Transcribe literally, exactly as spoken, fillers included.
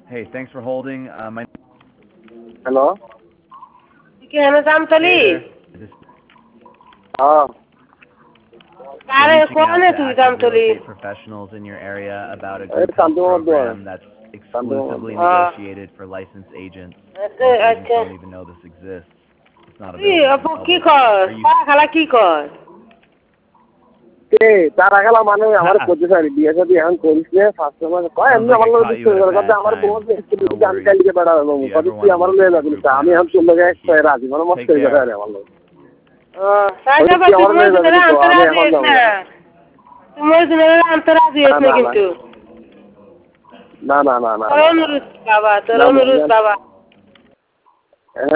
Hey, thanks for holding. Uh, my hello কি হেন Jamtoli Hey there. This, হ্যাঁ we're কারে reaching out কোনে to তুই active real Jamtoli estate professionals in your area about a এই group health শান্তমত দোয়ান program that's exclusively শান্তমত negotiated for licensed agents. আচ্ছা Most agents আচ্ছা don't even know this exists. It's not তুই available to আপু the কি public. কর Are you? পাড়া খেলা কি কর কে তারা খেলা মানে আমার করতে চাই বিয়ে সাথে এখন করিস না ফার্স্ট সময় কয় Sounds এমনি like আমার I লোক caught you discuss at a করে bad আমার time. বহুত No আমি worries. কালকে বেড়া If you কদি ever তুই want to আমার look লয়ে into যাবি group না plan আমি এখন তোর options, লগে we're এক here. রাজি মানে মস্ত Take হয়ে care. যাবে আমার লোক ও তাই ওই যাবা তুই তুই আমার মোর লয়ে যাবি জন্য তো আমি আন্তরাজি এখন হইস যাবো না তুই মোর জন্য আন্তরাজি না হইস না না না কিন্তু না না না না তোর অনুরোধ বাবা তোর না অনুরোধ বাবা